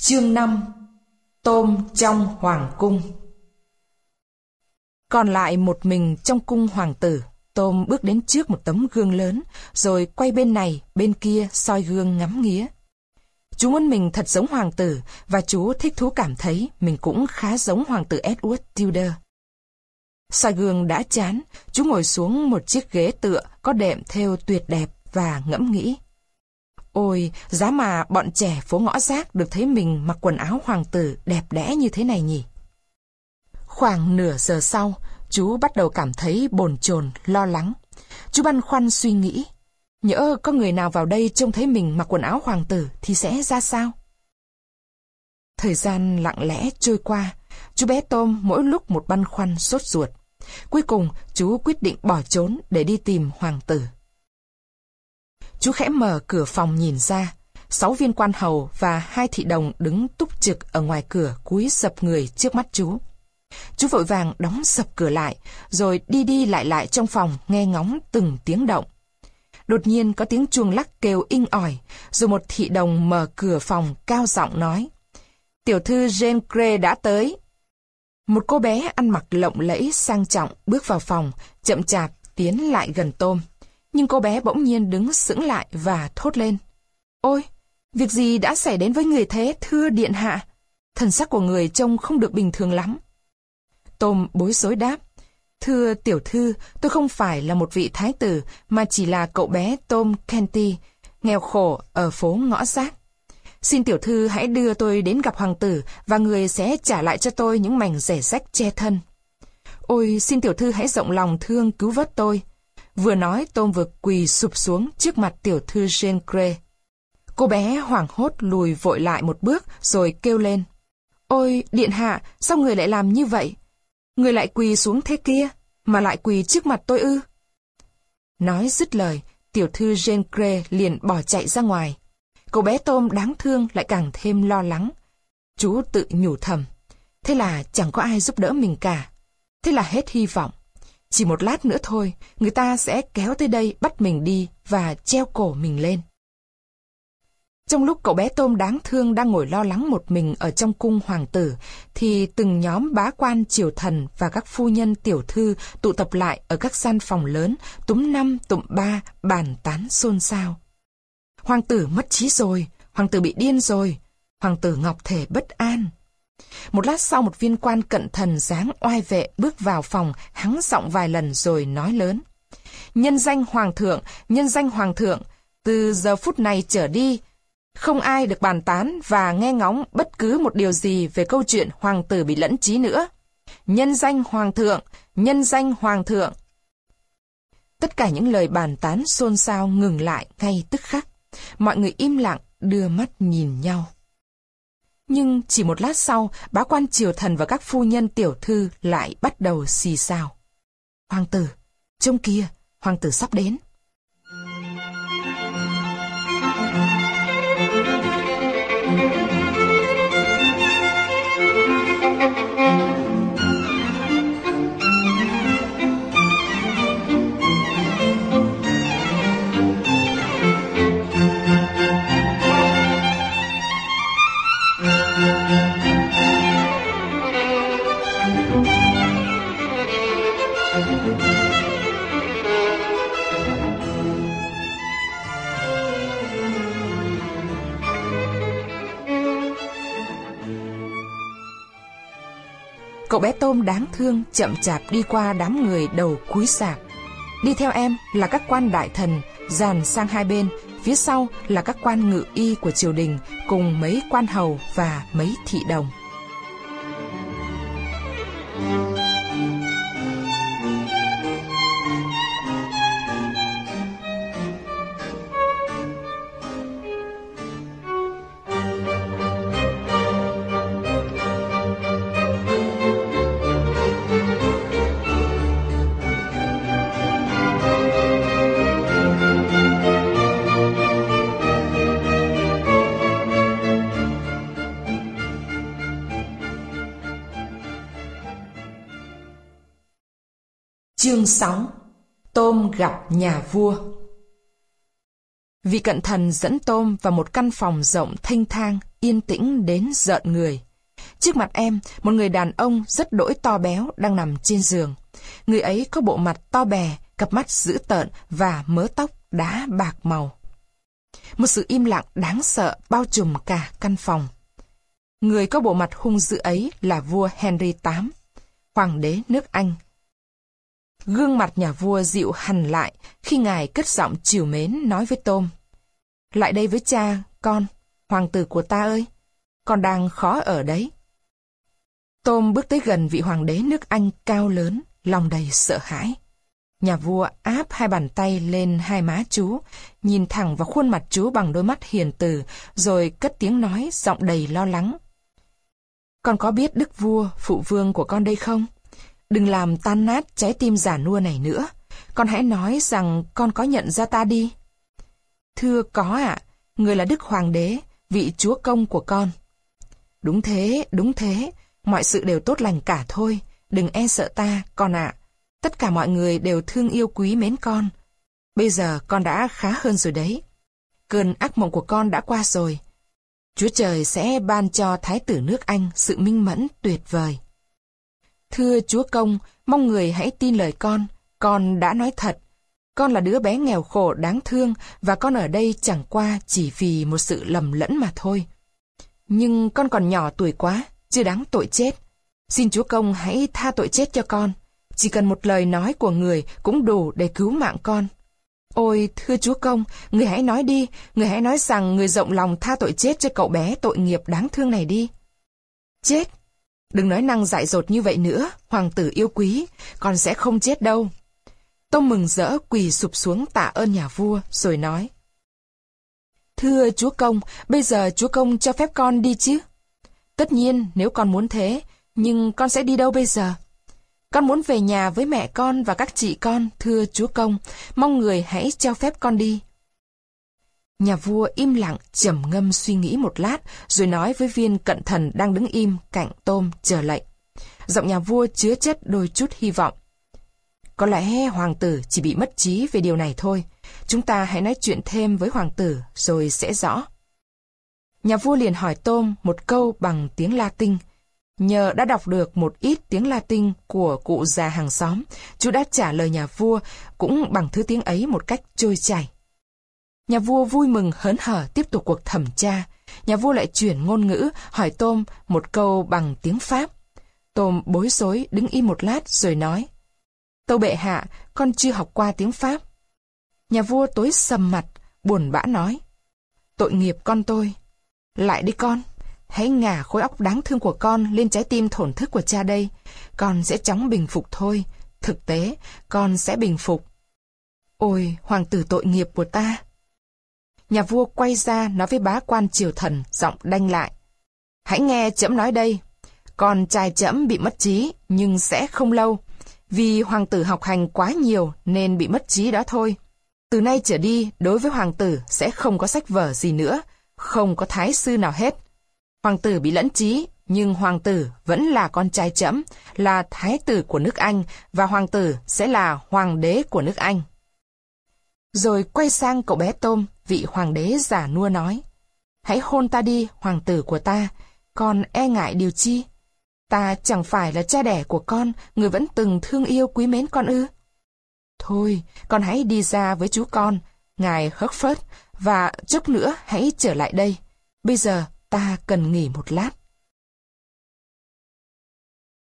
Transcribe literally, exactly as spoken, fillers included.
Chương năm. Tôm trong hoàng cung. Còn lại một mình trong cung hoàng tử, Tôm bước đến trước một tấm gương lớn, rồi quay bên này, bên kia soi gương ngắm nghía. Chú muốn mình thật giống hoàng tử, và chú thích thú cảm thấy mình cũng khá giống hoàng tử Edward Tudor. Soi gương đã chán, chú ngồi xuống một chiếc ghế tựa có đệm thêu tuyệt đẹp và ngẫm nghĩ. Ôi, giá mà bọn trẻ phố ngõ rác được thấy mình mặc quần áo hoàng tử đẹp đẽ như thế này nhỉ. Khoảng nửa giờ sau, chú bắt đầu cảm thấy bồn chồn, lo lắng. Chú băn khoăn suy nghĩ, nhỡ có người nào vào đây trông thấy mình mặc quần áo hoàng tử thì sẽ ra sao? Thời gian lặng lẽ trôi qua, chú bé Tôm mỗi lúc một băn khoăn sốt ruột. Cuối cùng, chú quyết định bỏ trốn để đi tìm hoàng tử. Chú khẽ mở cửa phòng nhìn ra, sáu viên quan hầu và hai thị đồng đứng túc trực ở ngoài cửa cúi sập người trước mắt chú. Chú vội vàng đóng sập cửa lại, rồi đi đi lại lại trong phòng nghe ngóng từng tiếng động. Đột nhiên có tiếng chuông lắc kêu inh ỏi, rồi một thị đồng mở cửa phòng cao giọng nói: "Tiểu thư Jane Grey đã tới." Một cô bé ăn mặc lộng lẫy sang trọng bước vào phòng, chậm chạp tiến lại gần Tôm. Nhưng cô bé bỗng nhiên đứng sững lại và thốt lên: "Ôi, việc gì đã xảy đến với người thế, thưa điện hạ? Thần sắc của người trông không được bình thường lắm." Tôm bối rối đáp: "Thưa tiểu thư, tôi không phải là một vị thái tử, mà chỉ là cậu bé Tom Canty, nghèo khổ ở phố ngõ rác. Xin tiểu thư hãy đưa tôi đến gặp hoàng tử, và người sẽ trả lại cho tôi những mảnh rẻ rách che thân. Ôi, xin tiểu thư hãy rộng lòng thương cứu vớt tôi." Vừa nói, Tôm vừa quỳ sụp xuống trước mặt tiểu thư Jane Grey. Cô bé hoảng hốt lùi vội lại một bước rồi kêu lên: "Ôi, điện hạ, sao người lại làm như vậy? Người lại quỳ xuống thế kia, mà lại quỳ trước mặt tôi ư?" Nói dứt lời, tiểu thư Jane Grey liền bỏ chạy ra ngoài. Cậu bé Tôm đáng thương lại càng thêm lo lắng. Chú tự nhủ thầm, thế là chẳng có ai giúp đỡ mình cả. Thế là hết hy vọng. Chỉ một lát nữa thôi, người ta sẽ kéo tới đây bắt mình đi và treo cổ mình lên. Trong lúc cậu bé Tôm đáng thương đang ngồi lo lắng một mình ở trong cung hoàng tử, thì từng nhóm bá quan triều thần và các phu nhân tiểu thư tụ tập lại ở các gian phòng lớn, túm năm tụm ba, bàn tán xôn xao. Hoàng tử mất trí rồi, hoàng tử bị điên rồi, hoàng tử ngọc thể bất an. Một lát sau, một viên quan cận thần dáng oai vệ bước vào phòng, hắng giọng vài lần rồi nói lớn: "Nhân danh hoàng thượng, nhân danh hoàng thượng, từ giờ phút này trở đi, không ai được bàn tán và nghe ngóng bất cứ một điều gì về câu chuyện hoàng tử bị lẫn trí nữa. Nhân danh hoàng thượng, nhân danh hoàng thượng." Tất cả những lời bàn tán xôn xao ngừng lại ngay tức khắc. Mọi người im lặng, đưa mắt nhìn nhau. Nhưng chỉ một lát sau, bá quan triều thần và các phu nhân tiểu thư lại bắt đầu xì xào: "Hoàng tử, trông kia, hoàng tử sắp đến." Cậu bé Tôm đáng thương chậm chạp đi qua đám người đầu cúi sạp. Đi theo em là các quan đại thần dàn sang hai bên, phía sau là các quan ngự y của triều đình cùng mấy quan hầu và mấy thị đồng. Chương sáu. Tôm gặp nhà vua. Vị cận thần dẫn Tôm vào một căn phòng rộng thênh thang, yên tĩnh đến rợn người. Trước mặt em, một người đàn ông rất đỗi to béo đang nằm trên giường. Người ấy có bộ mặt to bè, cặp mắt dữ tợn và mớ tóc đã bạc màu. Một sự im lặng đáng sợ bao trùm cả căn phòng. Người có bộ mặt hung dữ ấy là vua Henry tám, hoàng đế nước Anh. Gương mặt nhà vua dịu hằn lại khi ngài cất giọng trìu mến nói với Tom: "Lại đây với cha, con, hoàng tử của ta ơi, con đang khó ở đấy." Tom bước tới gần vị hoàng đế nước Anh cao lớn, lòng đầy sợ hãi. Nhà vua áp hai bàn tay lên hai má chú, nhìn thẳng vào khuôn mặt chú bằng đôi mắt hiền từ, rồi cất tiếng nói giọng đầy lo lắng: "Con có biết đức vua, phụ vương của con đây không? Đừng làm tan nát trái tim già nua này nữa. Con hãy nói rằng con có nhận ra ta đi." "Thưa có ạ, người là đức hoàng đế, vị chúa công của con." "Đúng thế, đúng thế, mọi sự đều tốt lành cả thôi, đừng e sợ ta, con ạ. Tất cả mọi người đều thương yêu quý mến con. Bây giờ con đã khá hơn rồi đấy. Cơn ác mộng của con đã qua rồi. Chúa Trời sẽ ban cho Thái tử nước Anh sự minh mẫn tuyệt vời." "Thưa chúa công, mong người hãy tin lời con. Con đã nói thật. Con là đứa bé nghèo khổ đáng thương và con ở đây chẳng qua chỉ vì một sự lầm lẫn mà thôi. Nhưng con còn nhỏ tuổi quá, chưa đáng tội chết. Xin chúa công hãy tha tội chết cho con. Chỉ cần một lời nói của người cũng đủ để cứu mạng con. Ôi, thưa chúa công, người hãy nói đi, người hãy nói rằng người rộng lòng tha tội chết cho cậu bé tội nghiệp đáng thương này đi." "Chết? Đừng nói năng dại dột như vậy nữa, hoàng tử yêu quý, con sẽ không chết đâu." Tom mừng rỡ quỳ sụp xuống tạ ơn nhà vua, rồi nói: "Thưa chúa công, bây giờ chúa công cho phép con đi chứ?" "Tất nhiên, nếu con muốn thế, nhưng con sẽ đi đâu bây giờ?" "Con muốn về nhà với mẹ con và các chị con, thưa chúa công, mong người hãy cho phép con đi." Nhà vua im lặng trầm ngâm suy nghĩ một lát, rồi nói với viên cận thần đang đứng im cạnh Tom chờ lệnh. Giọng nhà vua chứa chất đôi chút hy vọng: "Có lẽ hoàng tử chỉ bị mất trí về điều này thôi. Chúng ta hãy nói chuyện thêm với hoàng tử rồi sẽ rõ." Nhà vua liền hỏi Tom một câu bằng tiếng Latin. Nhờ đã đọc được một ít tiếng Latin của cụ già hàng xóm, chú đã trả lời nhà vua cũng bằng thứ tiếng ấy một cách trôi chảy. Nhà vua vui mừng hớn hở tiếp tục cuộc thẩm tra. Nhà vua lại chuyển ngôn ngữ hỏi Tom một câu bằng tiếng Pháp. Tom bối rối đứng im một lát rồi nói: "Tâu bệ hạ, con chưa học qua tiếng Pháp." Nhà vua tối sầm mặt, buồn bã nói: "Tội nghiệp con tôi. Lại đi con, hãy ngả khối óc đáng thương của con lên trái tim thổn thức của cha đây. Con sẽ chóng bình phục thôi. Thực tế, con sẽ bình phục." "Ôi, hoàng tử tội nghiệp của ta." Nhà vua quay ra nói với bá quan triều thần, giọng đanh lại: "Hãy nghe trẫm nói đây. Con trai trẫm bị mất trí, nhưng sẽ không lâu. Vì hoàng tử học hành quá nhiều nên bị mất trí đó thôi. Từ nay trở đi, đối với hoàng tử sẽ không có sách vở gì nữa, không có thái sư nào hết. Hoàng tử bị lẫn trí, nhưng hoàng tử vẫn là con trai trẫm, là thái tử của nước Anh, và hoàng tử sẽ là hoàng đế của nước Anh." Rồi quay sang cậu bé Tom, vị hoàng đế già nua nói: "Hãy hôn ta đi, hoàng tử của ta, con e ngại điều chi? Ta chẳng phải là cha đẻ của con, người vẫn từng thương yêu quý mến con ư? Thôi, con hãy đi ra với chú con, ngài Hertford, và chốc nữa hãy trở lại đây. Bây giờ ta cần nghỉ một lát."